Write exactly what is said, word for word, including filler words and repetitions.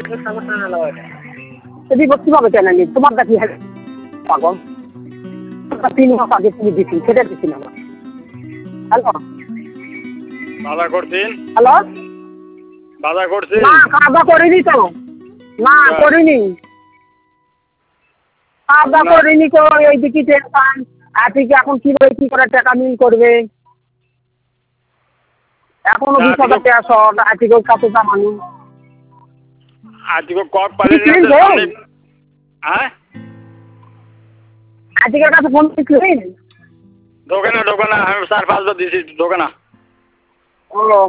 বিভক্তি পাবে কেন নি তোমার দেখি পাগল তিন মাস আগে তুমি দিচ্ছি সেটা দিচ্ছি না হ্যালো বাজার করছেন হ্যালো বাজার করছেন না খাওয়া করিনি তো না করিনি খাওয়া করিনি তো এই দিকে টেনশন আজকে এখন কীভাবে কী করে টাকা মিল করবে এখনো বিশ হাজার টাকা শর্ট আজকেও কত দামানি আজকে কক পারেন হ্যাঁ আজকের কাছে ফোন দিচ্ছিলেন ঢোকে না ঢোকে না আমি চার পাঁচবার দিয়েছি ঢোকে না ও